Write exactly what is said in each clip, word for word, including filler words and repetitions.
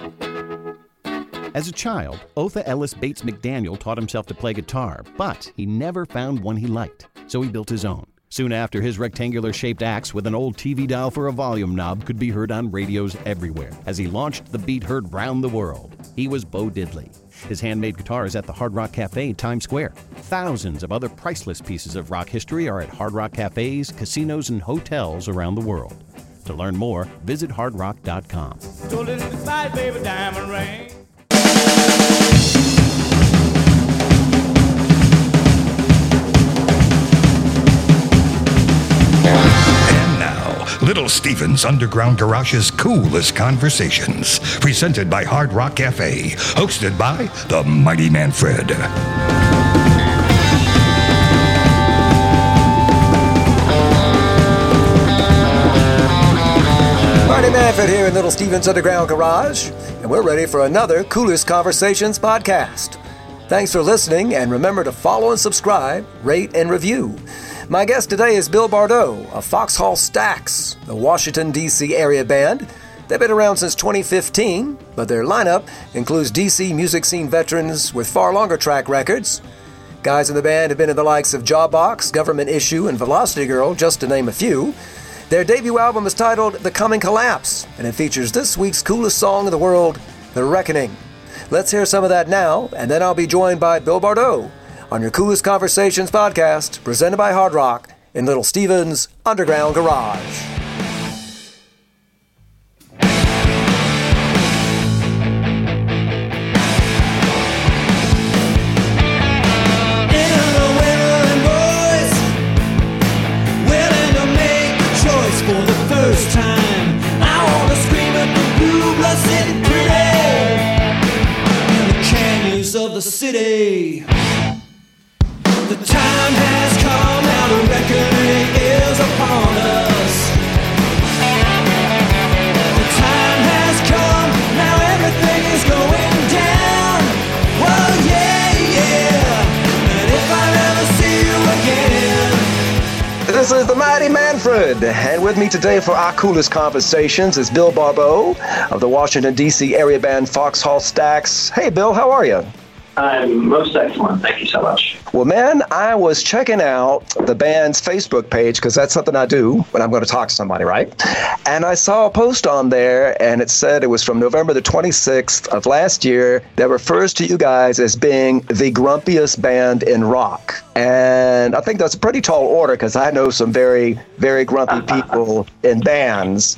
As a child, Otha Ellis Bates McDaniel taught himself to play guitar, but he never found one he liked, so he built his own. Soon after, his rectangular-shaped axe with an old T V dial for a volume knob could be heard on radios everywhere as he launched the beat heard round the world. He was Bo Diddley. His handmade guitar is at the Hard Rock Cafe in Times Square. Thousands of other priceless pieces of rock history are at Hard Rock cafes, casinos, and hotels around the world. To learn more, visit hard rock dot com. Don't let it decide, baby, diamond ring. Little Steven's Underground Garage's Coolest Conversations, presented by Hard Rock Cafe, hosted by the Mighty Manfred. Mighty Manfred here in Little Steven's Underground Garage, and we're ready for another Coolest Conversations podcast. Thanks for listening, and remember to follow and subscribe, rate, and review. My guest today is Bill Bardot of Foxhall Stax, the Washington, D C area band. They've been around since twenty fifteen, but their lineup includes D C music scene veterans with far longer track records. Guys in the band have been in the likes of Jawbox, Government Issue, and Velocity Girl, just to name a few. Their debut album is titled The Coming Collapse, and it features this week's coolest song in the world, The Reckoning. Let's hear some of that now, and then I'll be joined by Bill Bardot on your Coolest Conversations podcast, presented by Hard Rock in Little Steven's Underground Garage. City. The time has come, now the reckoning is upon us. The time has come, now everything is going down. Well, yeah, yeah, and if I never see you again. This is the Mighty Manfred, and with me today for our Coolest Conversations is Bill Bardot of the Washington, D C area band Foxhall Stax. Hey, Bill, how are you? I'm most excellent. Thank you so much. Well, man, I was checking out the band's Facebook page because that's something I do when I'm going to talk to somebody, right? And I saw a post on there, and it said it was from November the twenty-sixth of last year that refers to you guys as being the grumpiest band in rock. And I think that's a pretty tall order because I know some very, very grumpy people in bands.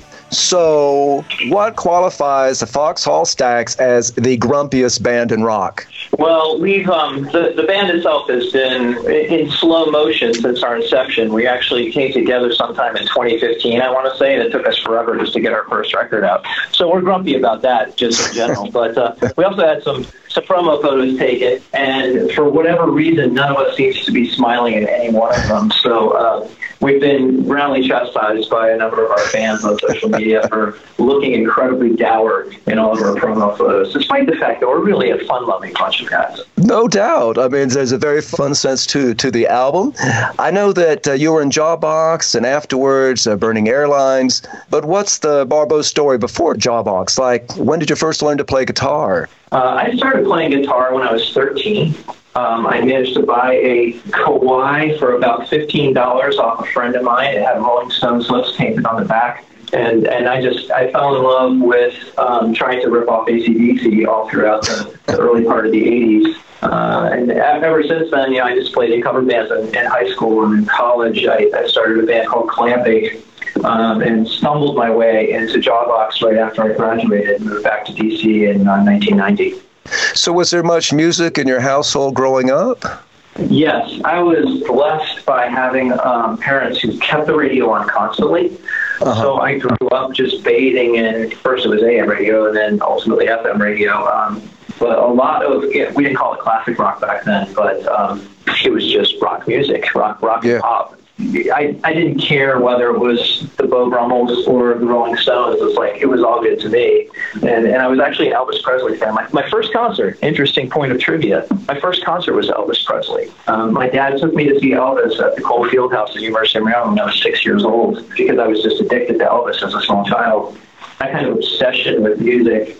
So what qualifies the Foxhall Stax as the grumpiest band in rock? Well, we've um, the, the band itself has been in slow motion since our inception. We actually came together sometime in twenty fifteen, I want to say, and it took us forever just to get our first record out. So we're grumpy about that, just in general. But uh, we also had some, some promo photos taken, and for whatever reason, none of us seems to be smiling at any one of them. So uh, we've been roundly chastised by a number of our fans on social media for looking incredibly dour in all of our promo photos, despite the fact that we're really a fun-loving bunch of guys. No doubt. I mean, there's a very fun sense to to the album. I know that uh, you were in Jawbox and afterwards uh, Burning Airlines, but what's the Bardot story before Jawbox? Like, when did you first learn to play guitar? Uh, I started playing guitar when I was thirteen. Um, I managed to buy a Kawai for about fifteen dollars off a friend of mine. It had Rolling Stones lips painted on the back. And and I just, I fell in love with um, trying to rip off A C D C all throughout the, the early part of the eighties. Uh, and ever since then, you know, I just played in cover bands in, in high school and in college. I, I started a band called Clampake um, and stumbled my way into Jawbox right after I graduated and moved back to D C in uh, nineteen ninety. So was there much music in your household growing up? Yes, I was blessed by having um, parents who kept the radio on constantly. Uh-huh. So I grew up just bathing in, first it was A M radio and then ultimately F M radio. Um, but a lot of, you know, we didn't call it classic rock back then, but um, it was just rock music, rock, rock yeah. and pop. I, I didn't care whether it was the Beau Brummels or the Rolling Stones. It was like, it was all good to me. And and I was actually an Elvis Presley fan. My, my first concert, interesting point of trivia, my first concert was Elvis Presley. Um, my dad took me to see Elvis at the Cole Fieldhouse in University of Maryland when I was six years old because I was just addicted to Elvis as a small child. That kind of obsession with music started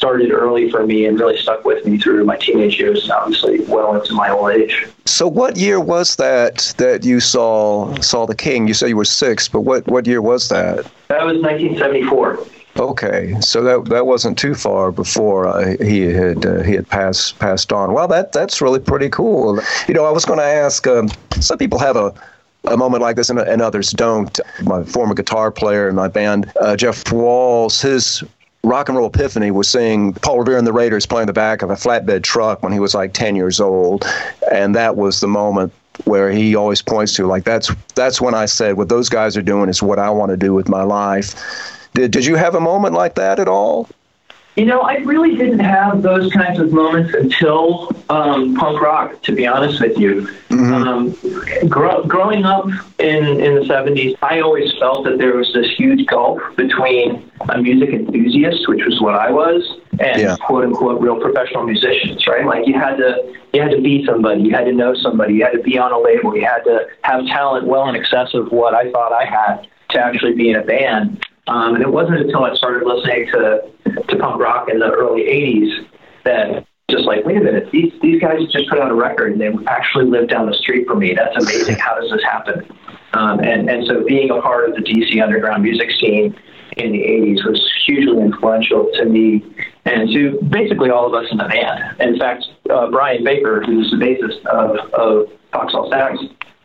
started early for me and really stuck with me through my teenage years and obviously well into my old age. So what year was that that you saw saw the King? You said you were six, but what, what year was that? That was nineteen seventy-four. Okay, so that that wasn't too far before uh, he had uh, he had passed passed on. Well, that that's really pretty cool. You know, I was going to ask. Um, some people have a. a moment like this and, and others don't. My former guitar player in my band, uh, Jeff Walls, his rock and roll epiphany was seeing Paul Revere and the Raiders playing the back of a flatbed truck when he was like ten years old. And that was the moment where he always points to, like, that's that's when I said, what those guys are doing is what I want to do with my life. Did, did you have a moment like that at all? You know, I really didn't have those kinds of moments until um, punk rock, to be honest with you. Mm-hmm. Um, grow, growing up in, in the seventies, I always felt that there was this huge gulf between a music enthusiast, which was what I was, and yeah. quote-unquote real professional musicians, right? Like you had to you had to be somebody, you had to know somebody, you had to be on a label, you had to have talent well in excess of what I thought I had to actually be in a band. Um, and it wasn't until I started listening to to punk rock in the early eighties that just like, wait a minute, these these guys just put out a record and they actually live down the street from me. That's amazing. How does this happen? Um, and, and so being a part of the D C underground music scene in the eighties was hugely influential to me and to basically all of us in the band. In fact, uh, Brian Baker, who's the bassist of, of Foxhole Stags,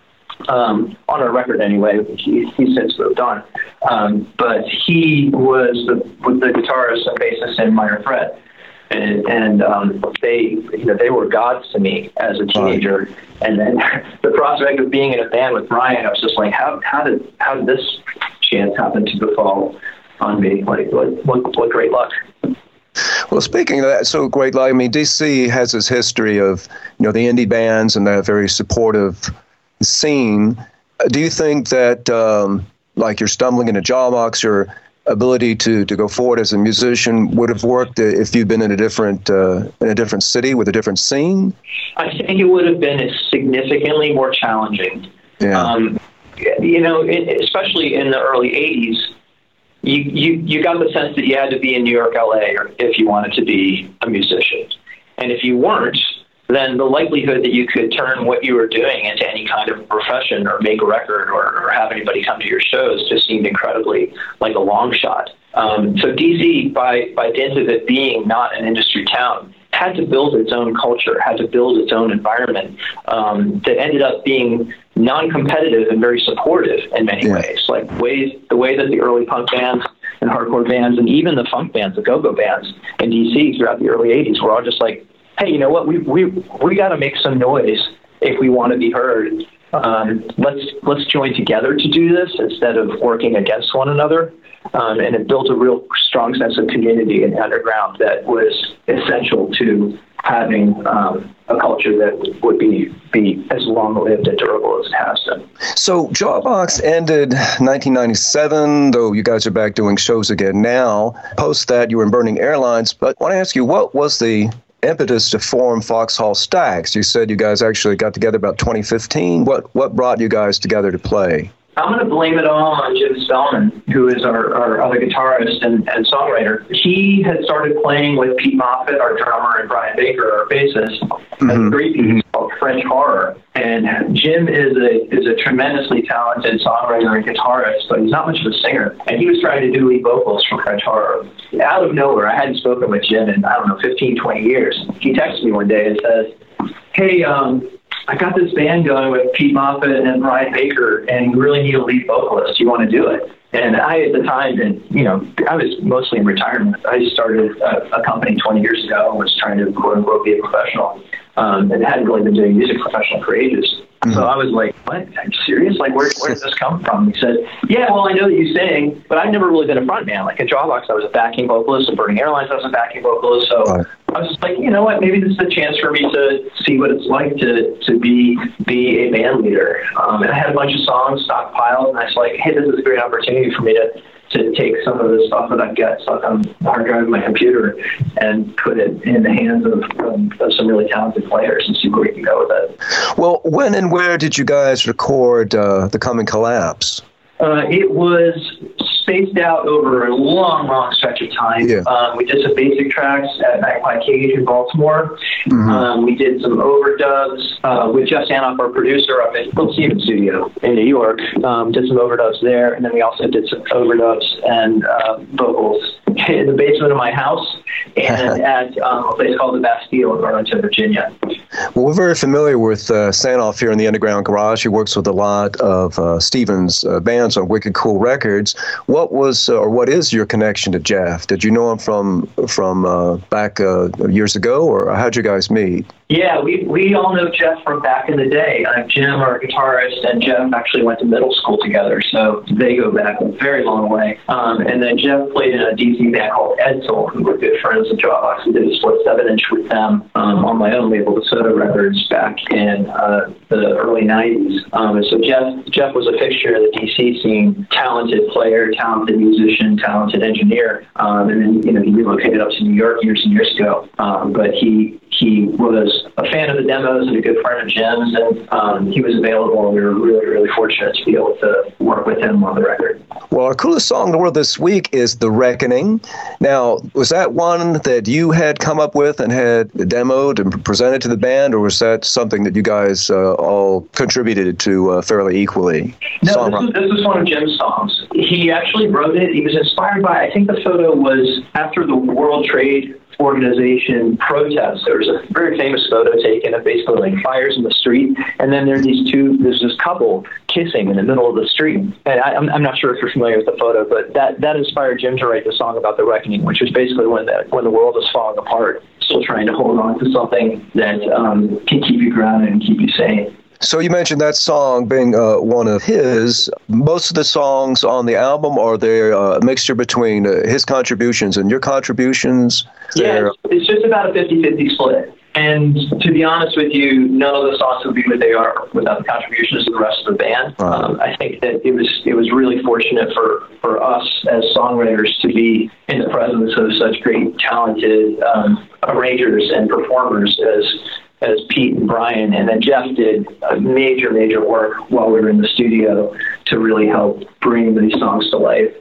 Um, on our record anyway, he, he's since moved on. Um, but he was the, the guitarist and bassist in Minor Threat. And, and um, they, you know, they were gods to me as a teenager. Right. And then the prospect of being in a band with Brian, I was just like, how, how did, how did this chance happen to befall on me? Like, what, what, what great luck. Well, speaking of that, so great luck. I mean, D C has this history of, you know, the indie bands and the very supportive scene. Do you think that, um, like, you're stumbling into Jawbox, your ability to, to go forward as a musician would have worked if you'd been in a different uh, in a different city with a different scene? I think it would have been significantly more challenging. Yeah. Um, you know, it, especially in the early eighties, you, you you got the sense that you had to be in New York, L A, or if you wanted to be a musician, and if you weren't, then the likelihood that you could turn what you were doing into any kind of profession or make a record or, or have anybody come to your shows just seemed incredibly like a long shot. Um, so D C, by, by dint of it being not an industry town, had to build its own culture, had to build its own environment um, that ended up being non-competitive and very supportive in many yeah. ways. Like ways, the way that the early punk bands and hardcore bands and even the funk bands, the go-go bands in D C throughout the early eighties were all just like, hey, you know what? We we we got to make some noise if we want to be heard. Um, let's let's join together to do this instead of working against one another. Um, and it built a real strong sense of community in the underground that was essential to having um, a culture that would be be as long-lived and durable as it has been. So Jawbox ended nineteen ninety-seven, though you guys are back doing shows again now. Post that, you were in Burning Airlines. But I want to ask you, what was the impetus to form Foxhole Stags? You said you guys actually got together about twenty fifteen. What what brought you guys together to play? I'm going to blame it all on Jim Spellman, who is our, our other guitarist and, and songwriter. He had started playing with Pete Moffat, our drummer, and Brian Baker, our bassist, mm-hmm. a great piece called French Horror. And Jim is a is a tremendously talented songwriter and guitarist, but he's not much of a singer. And he was trying to do lead vocals for French Horror. Out of nowhere, I hadn't spoken with Jim in, I don't know, fifteen, twenty years. He texted me one day and says, hey, um, I got this band going with Pete Moffat and Brian Baker, and we really need a lead vocalist. Do you want to do it? And I, at the time, and you know, I was mostly in retirement. I started a, a company twenty years ago and was trying to, quote unquote, be a professional, um, and hadn't really been doing music professional for ages. Mm-hmm. So I was like, what? Are you serious? Like, where, where did this come from? He said, yeah, well, I know that you sing, but I've never really been a front man. Like, in Jawbox, I was a backing vocalist. In Burning Airlines, I was a backing vocalist. So right. I was just like, you know what? Maybe this is a chance for me to see what it's like to, to be be a band leader. Um, and I had a bunch of songs stockpiled, and I was like, hey, this is a great opportunity for me to to take some of the stuff that I've got stuck on the hard drive of my computer and put it in the hands of, um, of some really talented players and see where we can go with it. Well, when and where did you guys record uh, The Coming Collapse? Uh, it was spaced out over a long, long stretch of time. Yeah. Um, we did some basic tracks at Magpie Cage in Baltimore. Mm-hmm. Um, we did some overdubs uh, with Jeff Sanoff, our producer, up at Phil Stevens Studio in New York. Um, did some overdubs there, and then we also did some overdubs and uh, vocals in the basement of my house and at um, a place called the Bastille in Arlington, Virginia. Well, we're very familiar with uh, Sanoff here in the Underground Garage. He works with a lot of uh, Stevens uh, bands on Wicked Cool Records. What was uh, or what is your connection to Jeff? Did you know him from from uh, back uh, years ago, or how'd you guys meet? Yeah, we we all know Jeff from back in the day. Uh, Jim, our guitarist, and Jeff actually went to middle school together, so they go back a very long way. Um, and then Jeff played in a D C band called Edsel, who were good friends of Jawbox. We did a split seven-inch with them um, on my own label, DeSoto Records, back in uh, the early nineties. Um, and so Jeff Jeff was a fixture in the D C scene, talented player, talented musician, talented engineer. Um, and then, you know, he relocated up to New York years and years ago. Um, but he He was a fan of the demos and a good friend of Jim's, and um, he was available, and we were really, really fortunate to be able to work with him on the record. Well, our coolest song in the world this week is The Reckoning. Now, was that one that you had come up with and had demoed and presented to the band, or was that something that you guys uh, all contributed to uh, fairly equally? No, this was, this was one of Jim's songs. He actually wrote it. He was inspired by, I think the photo was after the World Trade Organization protests. There was a very famous photo taken of basically like fires in the street, and then there's these two, there's this couple kissing in the middle of the street. And I, I'm, I'm not sure if you're familiar with the photo, but that, that inspired Jim to write the song about the reckoning, which was basically when the, when the world is falling apart, still trying to hold on to something that um, can keep you grounded and keep you sane. So you mentioned that song being uh, one of his. Most of the songs on the album, are they uh, a mixture between uh, his contributions and your contributions? Yeah, it's, it's just about a fifty-fifty split. And to be honest with you, none of the songs would be what they are without the contributions of the rest of the band. Uh-huh. Um, I think that it was it was really fortunate for, for us as songwriters to be in the presence of such great, talented um, arrangers and performers as as Pete and Brian, and then Jeff did a major, major work while we were in the studio to really help bring these songs to life.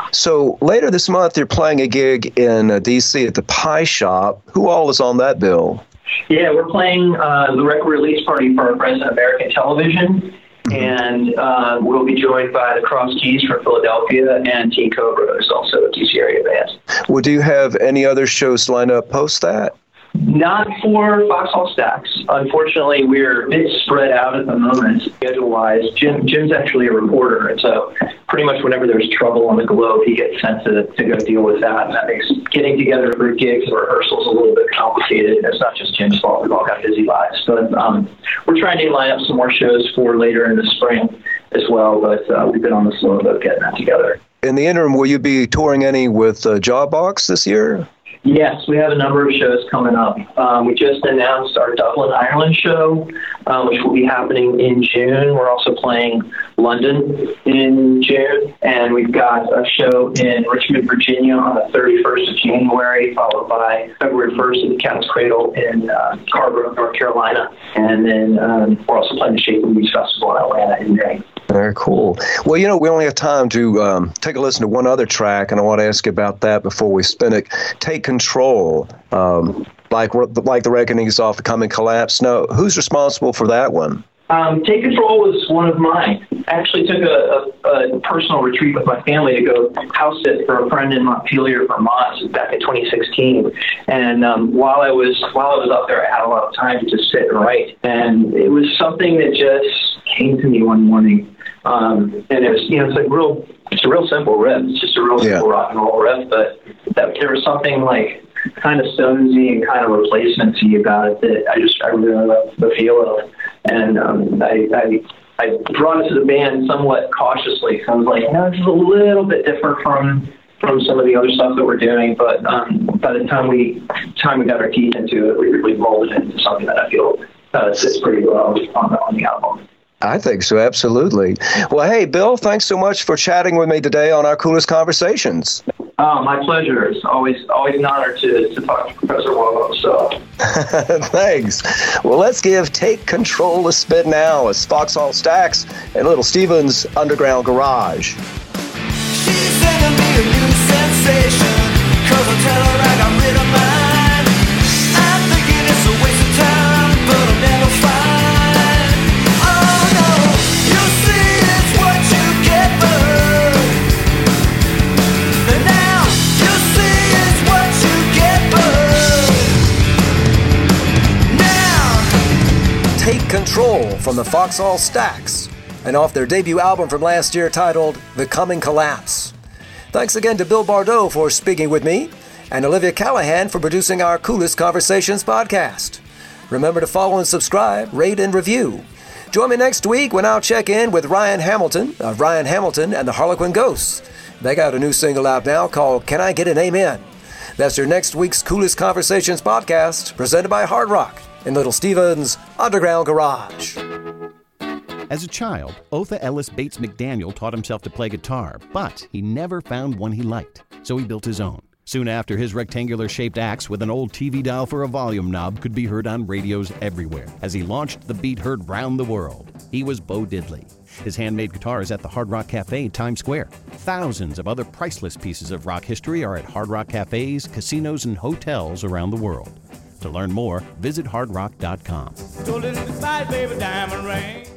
So later this month, you're playing a gig in uh, D C at the Pie Shop. Who all is on that bill? Yeah, we're playing uh, the record release party for our friends at American Television, mm-hmm. and uh, we'll be joined by the Cross Keys from Philadelphia and Teen Cobra, who's also a D C area band. Well, do you have any other shows lined up post that? Not for Foxhole Stacks. Unfortunately, we're a bit spread out at the moment, schedule-wise. Jim, Jim's actually a reporter, and so pretty much whenever there's trouble on the globe, he gets sent to, to go deal with that, and that makes getting together for gigs and rehearsals a little bit complicated. It's not just Jim's fault. We've all got busy lives. But um, we're trying to line up some more shows for later in the spring as well, but uh, we've been on the slow boat getting that together. In the interim, will you be touring any with uh, Jawbox this year? Yes, we have a number of shows coming up. Um, we just announced our Dublin, Ireland show, uh, which will be happening in June. We're also playing London in June, and we've got a show in Richmond, Virginia on the thirty-first of January, followed by February first at the Cat's Cradle in uh, Carborough, North Carolina. And then um, we're also playing the Shape of Blues Festival in Atlanta in May. Very cool. Well, you know, we only have time to um, take a listen to one other track, and I want to ask you about that before we spin it. Take Control, um, like like the Reckoning is off the Coming Collapse. Now, who's responsible for that one? Um, Take Control was one of mine. I actually took a, a, a personal retreat with my family to go house sit for a friend in Montpelier, Vermont, back in twenty sixteen. And um, while I was while I was up there, I had a lot of time to just sit and write. And it was something that just came to me one morning. Um, and it was, you know, it's like real. It's a real simple riff. It's just a real yeah. simple rock and roll riff. But that, there was something like kind of Stonesy and kind of replacementsy about it that I just I really love the feel of. And um, I, I I brought it to the band somewhat cautiously. So I was like, no, this is a little bit different from from some of the other stuff that we're doing. But um, by the time we time we got our teeth into it, we really molded it into something that I feel uh, sits pretty well on the, on the album. I think so, absolutely. Well, hey, Bill, thanks so much for chatting with me today on our Coolest Conversations. Oh, my pleasure. It's always always an honor to, to talk to Professor Wallow. So. Thanks. Well, let's give Take Control a spin now as Foxhole Stacks and Little Steven's Underground Garage. She said giving me a new sensation, 'cause I tell her I got rid of mine. I'm thinking it's a waste of time, but I'll never find. Oh no, you see it's what you get burned. And now you see it's what you get burned. Now Take Control from the Foxhall Stacks, and off their debut album from last year titled The Coming Collapse. Thanks again to Bill Bardot for speaking with me, and Olivia Callahan for producing our Coolest Conversations podcast. Remember to follow and subscribe, rate and review. Join me next week when I'll check in with Ryan Hamilton of Ryan Hamilton and the Harlequin Ghosts. They got a new single out now called Can I Get an Amen? That's your next week's Coolest Conversations podcast, presented by Hard Rock in Little Steven's Underground Garage. As a child, Otha Ellis Bates McDaniel taught himself to play guitar, but he never found one he liked, so he built his own. Soon after, his rectangular-shaped axe with an old T V dial for a volume knob could be heard on radios everywhere as he launched the beat heard round the world. He was Bo Diddley. His handmade guitar is at the Hard Rock Cafe in Times Square. Thousands of other priceless pieces of rock history are at Hard Rock Cafes, casinos, and hotels around the world. To learn more, visit hard rock dot com. Stole it in the side, baby, diamond ring.